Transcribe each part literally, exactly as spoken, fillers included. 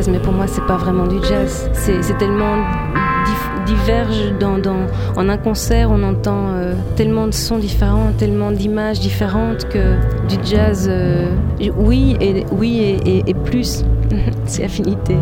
jazz, mais pour moi c'est pas vraiment du jazz. C'est, c'est tellement dif- diverge dans, dans, en un concert, on entend euh, tellement de sons différents, tellement d'images différentes que du jazz, euh, oui et oui et, et, et plus, c'est affinité.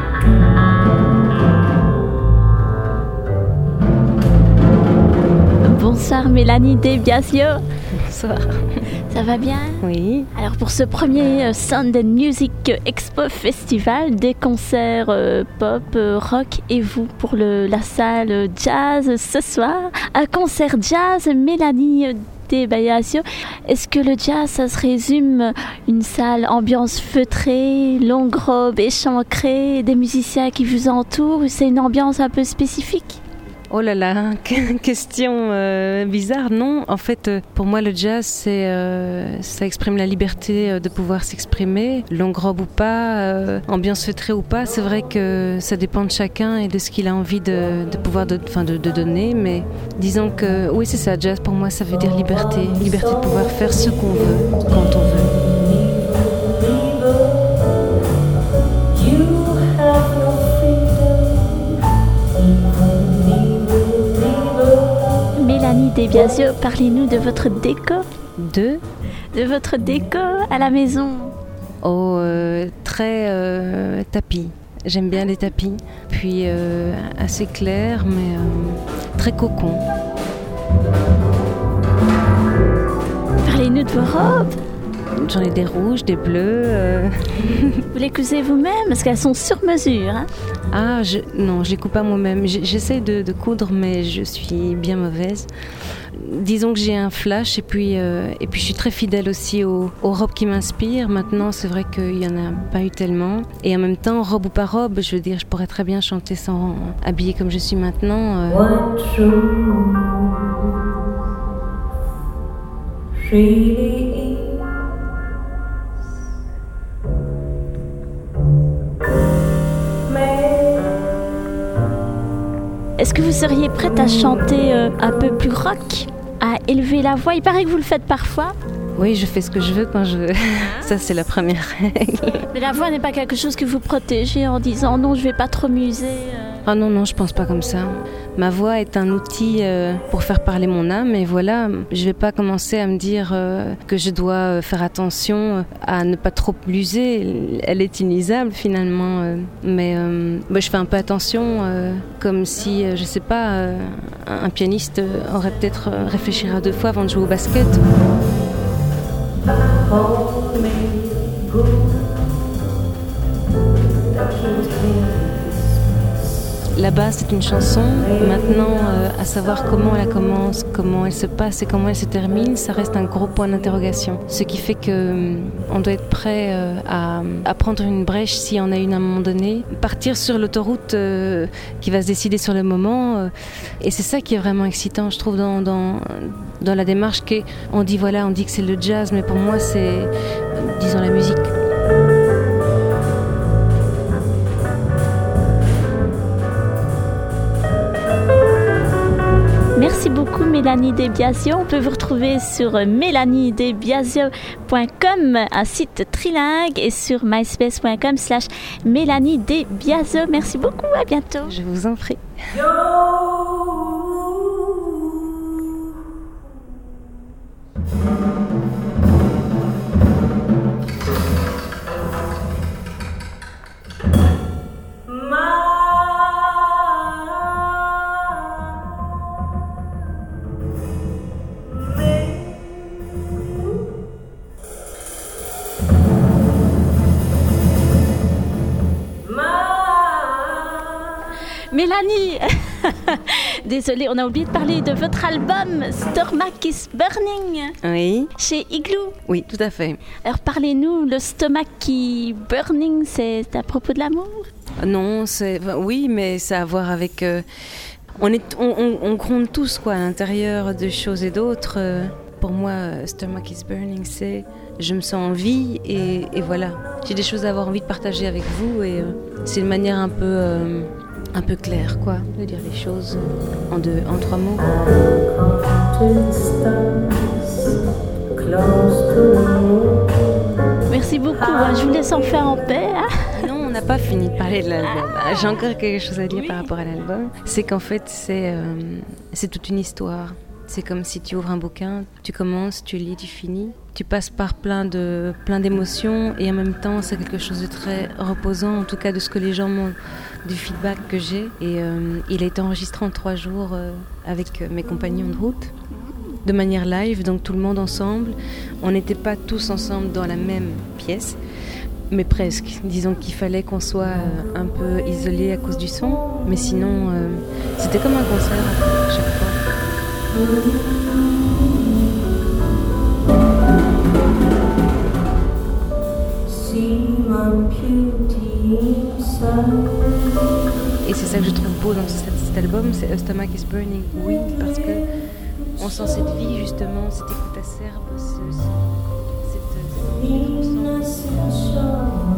Bonsoir Mélanie De Biasio. Bonsoir. Ça va bien? Oui. Alors pour ce premier euh, Sound and Music Expo Festival, des concerts euh, pop, euh, rock et vous pour le, la salle jazz ce soir. Un concert jazz, Mélanie De Biasio. Est-ce que le jazz, ça se résume une salle ambiance feutrée, longue robe échancrée, des musiciens qui vous entourent? C'est une ambiance un peu spécifique? Oh là là, question euh, bizarre. Non, en fait, euh, pour moi, le jazz, c'est, euh, ça exprime la liberté euh, de pouvoir s'exprimer, longue robe ou pas, euh, ambiance feutrée ou pas. C'est vrai que ça dépend de chacun et de ce qu'il a envie de, de pouvoir, de, enfin, de, de donner. Mais disons que, oui, c'est ça, jazz, pour moi, ça veut dire liberté. Liberté de pouvoir faire ce qu'on veut, quand on veut. Mélanie De Biasio, parlez-nous de votre déco. De De votre déco à la maison. Oh, euh, très euh, tapis. J'aime bien les tapis. Puis euh, assez clair, mais euh, très cocon. Parlez-nous de vos robes. J'en ai des rouges, des bleus. Euh... Vous les cousez vous-même parce qu'elles sont sur mesure. Hein? Ah, je, non, je les coupe pas moi-même. J'essaie de, de coudre, mais je suis bien mauvaise. Disons que j'ai un flash et puis, euh, et puis je suis très fidèle aussi aux, aux robes qui m'inspirent. Maintenant, c'est vrai qu'il n'y en a pas eu tellement. Et en même temps, robe ou pas robe, je veux dire, je pourrais très bien chanter sans habiller comme je suis maintenant. Euh... Est-ce que vous seriez prête à chanter euh, un peu plus rock, à élever la voix? Il paraît que vous le faites parfois. Oui, je fais ce que je veux quand je veux. Ça, c'est la première règle. Mais la voix n'est pas quelque chose que vous protégez en disant non, je vais pas trop muser. Euh... Ah non, non, je pense pas comme ça. Ma voix est un outil euh, pour faire parler mon âme, et voilà, je vais pas commencer à me dire euh, que je dois faire attention à ne pas trop l'user. Elle est inusable finalement, euh, mais euh, bah, je fais un peu attention, euh, comme si, euh, je sais pas, euh, un pianiste aurait peut-être euh, réfléchi à deux fois avant de jouer au basket. La base, c'est une chanson. Maintenant, euh, à savoir comment elle commence, comment elle se passe et comment elle se termine, ça reste un gros point d'interrogation. Ce qui fait que euh, on doit être prêt euh, à, à prendre une brèche s'il y en a une à un moment donné, partir sur l'autoroute euh, qui va se décider sur le moment. Euh, et c'est ça qui est vraiment excitant, je trouve, dans dans, dans la démarche qu'on dit voilà, on dit que c'est le jazz, mais pour moi, c'est euh, disons la musique. Merci beaucoup Mélanie De Biasio. On peut vous retrouver sur mélanie de biasio point com, un site trilingue, et sur myspace point com slash Mélanie De Biasio. Merci beaucoup, à bientôt. Je vous en prie. Mélanie, désolée, on a oublié de parler de votre album Stomach is Burning. Oui. Chez Igloo. Oui, tout à fait. Alors parlez-nous, le stomac qui burning, c'est à propos de l'amour? Non, c'est oui, mais ça a à voir avec. Euh, on est, on, on, on gronde tous quoi à l'intérieur de choses et d'autres. Euh, pour moi, Stomach is Burning, c'est je me sens en vie et, et voilà. J'ai des choses à avoir envie de partager avec vous et euh, c'est une manière un peu. Euh, un peu clair, quoi, de dire les choses en deux, en trois mots. Merci beaucoup, hein. Je vous laisse en faire en paix. Hein. Non, on n'a pas fini de parler de l'album. J'ai encore quelque chose à dire oui. par rapport à l'album. C'est qu'en fait, c'est, euh, c'est toute une histoire. C'est comme si tu ouvres un bouquin, tu commences, tu lis, tu finis. Tu passes par plein, de, plein d'émotions et en même temps, c'est quelque chose de très reposant, en tout cas de ce que les gens m'ont, du feedback que j'ai. Et euh, il a été enregistré en trois jours euh, avec mes compagnons de route, de manière live, donc tout le monde ensemble. On n'était pas tous ensemble dans la même pièce, mais presque. Disons qu'il fallait qu'on soit euh, un peu isolés à cause du son, mais sinon, euh, c'était comme un concert à chaque fois. Et c'est ça que je trouve beau dans cet, cet album, c'est A Stomach is Burning, oui, parce que on sent cette vie justement, cette écoute acerbe, ce, ce, cette, cette vie qu'on sent.